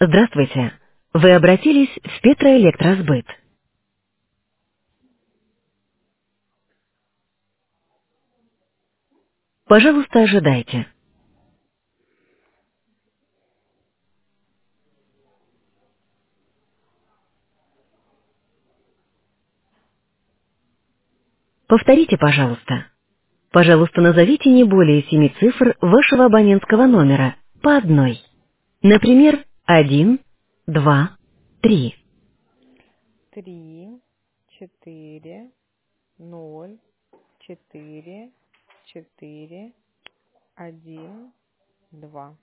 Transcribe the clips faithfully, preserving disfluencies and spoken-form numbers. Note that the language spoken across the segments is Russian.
Здравствуйте. Вы обратились в Петроэлектросбыт. Пожалуйста, ожидайте. Повторите, пожалуйста. Пожалуйста, назовите не более семи цифр вашего абонентского номера по одной. Например, один, два, три. Три, четыре, ноль, четыре, четыре, один, два.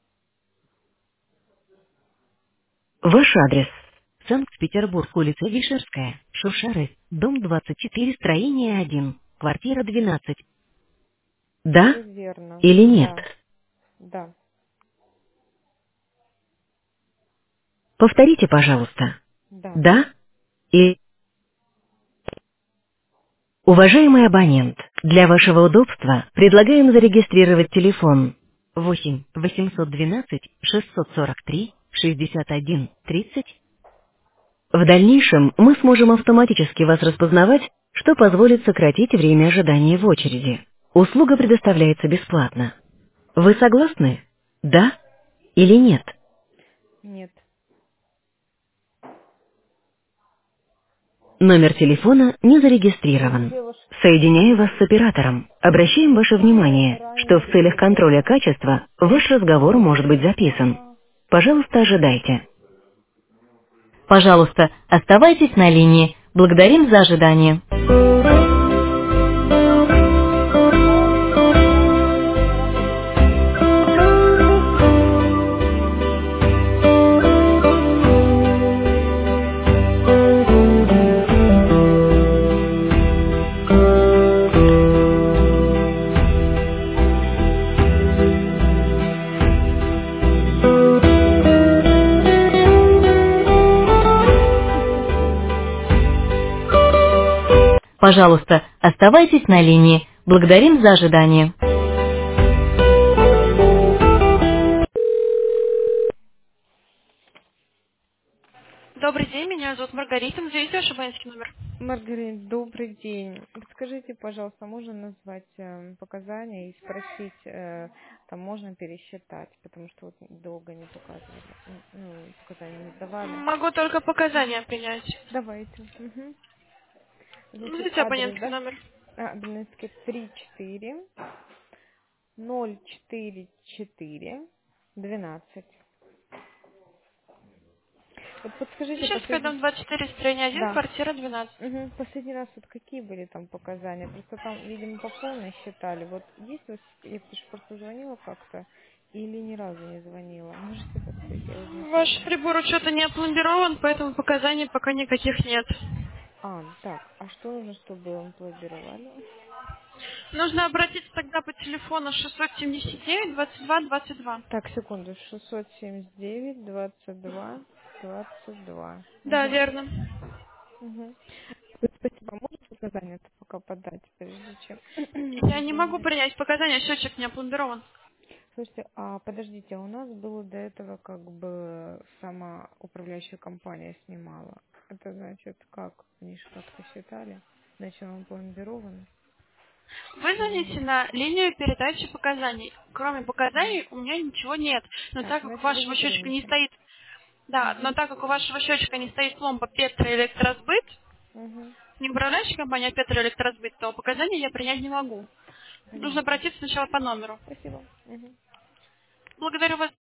Ваш адрес. Санкт-Петербург, улица Вишерская, Шушары, дом двадцать четыре, строение один, квартира двенадцать. Да Все верно. или нет? Да, да, Повторите, пожалуйста. да. Да и... Уважаемый абонент, для вашего удобства предлагаем зарегистрировать телефон восемь восемьсот двенадцать шестьсот сорок три шестьдесят один тридцать. В дальнейшем мы сможем автоматически вас распознавать, что позволит сократить время ожидания в очереди. Услуга предоставляется бесплатно. Вы согласны? Да или нет? Нет. Номер телефона не Ой, зарегистрирован. девушка, Соединяю вас с оператором. Обращаем ваше уже внимание, что ранее в целях контроля зарегистрирован. качества ваш разговор может быть записан. А, Пожалуйста, ожидайте. Пожалуйста, оставайтесь на линии. Благодарим за ожидание. Пожалуйста, оставайтесь на линии. Благодарим за ожидание. Добрый день, меня зовут Маргарита. Назовите ваш абонентский номер. Маргарита, добрый день. Подскажите, пожалуйста, можно назвать э, показания и спросить, э, там можно пересчитать, потому что вот долго не показывали, м, ну, показания не давали. Могу только показания Мгм. принять. Давайте. Мгм. Значит, Назовите адрес, абонентский да? номер. А, Абонентский три четыре ноль четыре четыре двенадцать. Вот подскажите, Вишерская, последний, дом двадцать четыре, строение один, да, квартира двенадцать. мгм, последний раз вот какие были там показания? Просто там, видимо, по полной считали. Вот есть у вас, я ж просто звонила как-то или ни разу не звонила? Можете подсказать, я узнать Ваш могу. прибор учета не опломбирован, поэтому показаний пока никаких нет. А, так, а что нужно, чтобы он пломбировали? Нужно обратиться тогда по телефону шестьсот семьдесят девять двадцать два двадцать два. Так, секунду, шестьсот семьдесят девять двадцать два двадцать два. Да, Угу. верно. Угу. Спасибо. Можете показания это пока подать, прежде чем Я не могу звонить? принять показания, счетчик не опломбирован. Слушайте, а подождите, а у нас было до этого как бы сама управляющая компания снимала. Это значит как? Они же как-то считали. Значит, он пломбирован Вы или звоните нет? на линию передачи показаний. Кроме Мгм. показаний у меня ничего нет. Но Так, так как у значит, вы вашего не счетчика не примете. стоит, да, но Угу. так как у вашего счетчика не стоит пломба Петроэлектросбыт, Угу. не управляющая компания, а Петроэлектросбыт, то показания я принять не могу. Нужно Понятно. обратиться сначала по номеру. Спасибо. Угу. Благодарю вас.